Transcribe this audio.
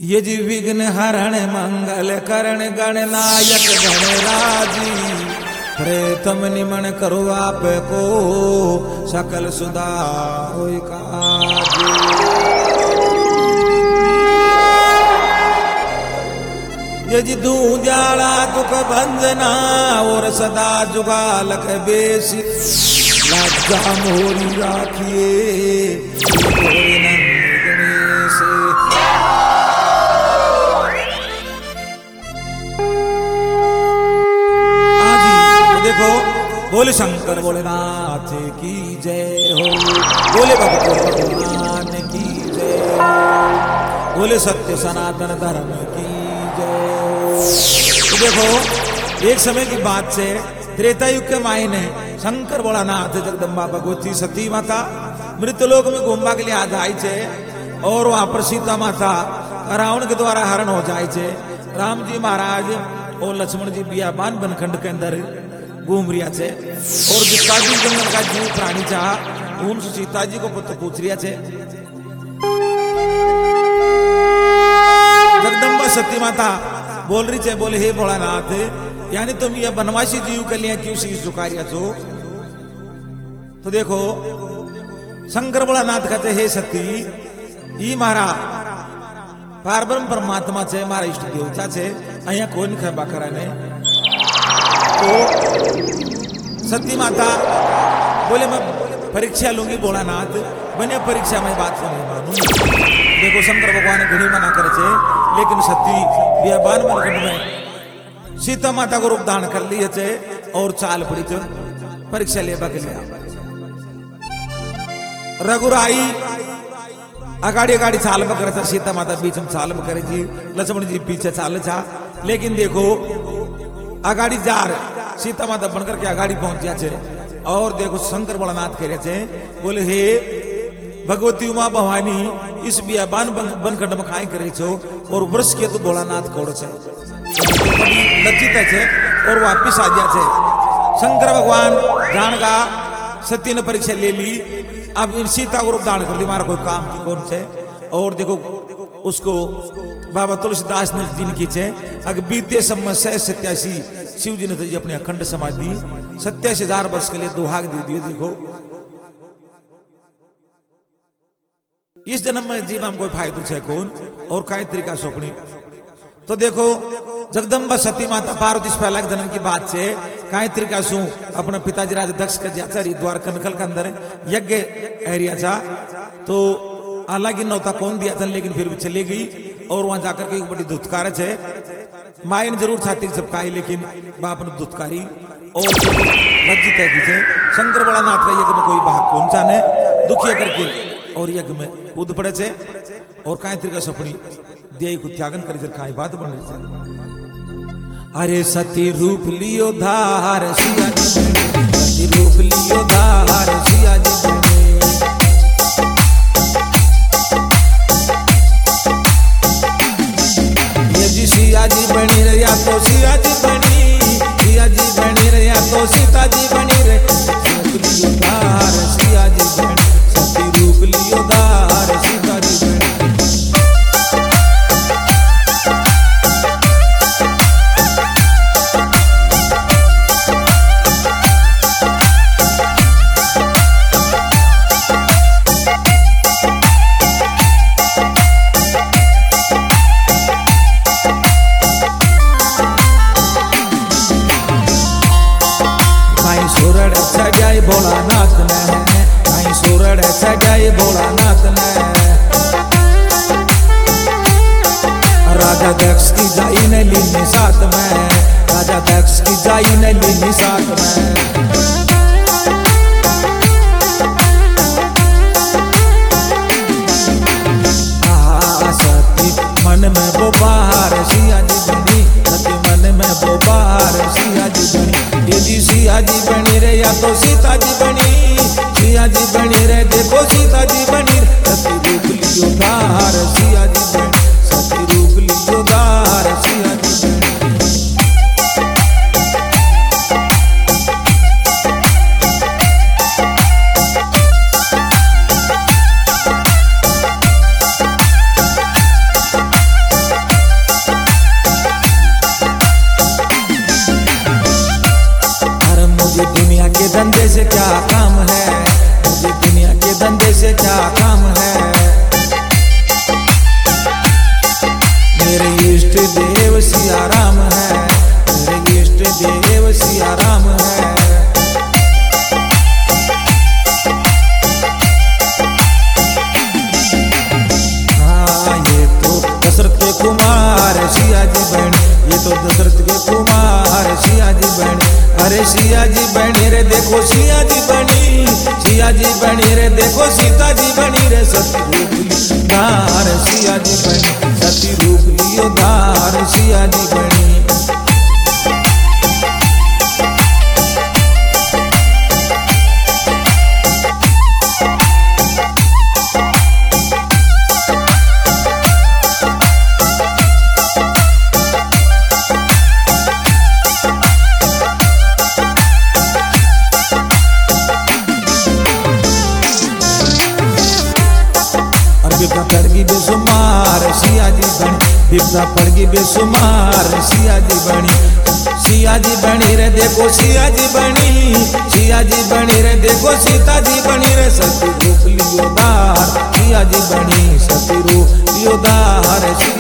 ये जी विघ्न हरण मंगल करण गणनायक गणराजी प्रेतम निमन करो आप को सकल सुधार होय काजी। ये जी दू जाला तुक बंजना और सदा जुगालक बेसी लज्जा मोरी राखिए देखो। बोले शंकर भोलेनाथ की जय हो, बोले भगवान की जय हो, बोले सत्य सनातन धर्म की जय हो। तो देखो एक समय की बात से त्रेता युग के मायने शंकर भोलानाथ जगदम्बा भगवती सती माता मृतलोक में घूमवा के लिए आ जाए छे और वहां पर सीता माता रावण के द्वारा हरण हो जाए छे। राम जी महाराज और लक्ष्मण जी बियाबान बनखंड के अंदर घूम रिया छे और जितना भी जंगल का जीव प्राणी चाह उन सीता जी को पुत्र पूछ रिया छे। जगदम्बा सती माता बोल रही छे, बोले हे भोलानाथ यानी तुम ये बनवासी जीव के लिए क्यों शीश झुका रिया छो। तो देखो शंकर भोलानाथ कहते हे सती ई मारा पारब्रह्म परमात्मा छे, मारा इष्ट देवता छे, अहिया कोई खबा कराने। तो सती माता बोले मैं परीक्षा लूंगी भोलानाथ, बने परीक्षा में बात को नहीं मानूंगी। देखो शंकर भगवान घड़ी मना करे छे लेकिन सती बियाबान बनखंड में सीता माता को रूप धारण कर लिए छे और चाल पड़ी छे परीक्षा लेबा के लिए। रघुराई अगाड़ी अगाड़ी चाल में करे, सीता माता बीच में चाल में करे जी, लक्ष्मण जी पीछे चाल छा। लेकिन देखो अगाड़ी जा रहे सीता माता बनकर के अगाड़ी पहुंच गया छे और देखो शंकर भोलानाथ कह रहे थे, बोले हे भगवती उमा भवानी इस बियाबान बनखंड में खाई करे छो और वर्ष के तो भोलानाथ कोड़ छे। लज्जित है और वापिस आ गया छे। शंकर भगवान जान गा सती ने परीक्षा ले ली, अब इन सीता को रूप धारण कर ली, हमारा कोई काम की कौन छे। और देखो उसको बाबा तुलसीदास ने दिन की छे अगर बीते समस्या 87 शिव जी ने तो अपने अखंड समाधि 87,000 वर्ष के लिए दुहाग दे दिए। देखो इस जन्म में जीवन कोई फायदा छे कौन और कई तरीका सोपनी। तो देखो जगदम्बा सती माता पार्वती पहला जन्म की बात से कई तरीका सु अपने पिताजी राजा दक्ष के जाचारी द्वार कनकल के अंदर यज्ञ एरिया था। तो हालांकि नौता कौन दिया था लेकिन फिर भी चली गई और वहां जाकर के एक बड़ी दुत्कारच है। माए ने जरूर छाती चपकाई लेकिन बाप ने दुत्कारी और लज्जित है कि शंकर भोलानाथ का यज्ञ में कोई भाग कौन चाने दुखिया करके और यज्ञ में कूद पड़े थे और कई तरीका से अपनी देह को त्यागन कर कई बात बन रही थी। अरे सती रूप लियो धार सिया जी, सती रूप लियो धार सिया जी, सिया जी बनी रे या तो सिया जी बनी, सिया जी बनी रे या तो सीता जी बनी रे। रूप लियो धार सिया जी बनी, सती रूप लियो धार सीता जी बनी। सजाए भोलानाथ ने, कहीं सूरड़ सजाए भोलानाथ ने। राजा दक्ष की जाई ने लीनी साथ में, राजा दक्ष की जाई ने लीनी साथ में। सती मन में वो बाहर सिया जी बनी, सती मन में वो बाहर सिया जी बनी। ये जी सिया जी बनी रे या तो सीता जी बनी, सिया जी बनी रे देखो सीता जी बनी। सती रूप लियो धार सिया जी बनी, सती रूप लियो धार सिया जी बनी। बेटो दशरथ के कुमार सिया जी बनी। अरे सिया जी बनी रे देखो सिया जी बनी, सिया जी बनी रे देखो सीता जी बनी रे सती रूप लियो धार सिया जी बनी, सती रूप लियो धार सिया जी बनी। बिपदा पड़गी बेसुमार सिया जी बनी, बिपदा पड़गी बेसुमार सिया जी बनी, सिया जी बनी रे देखो सिया जी बनी, सिया जी बनी रे देखो सीता जी बनी रे सती रूप लियो धार सिया जी बनी, सती रूप लियो धार।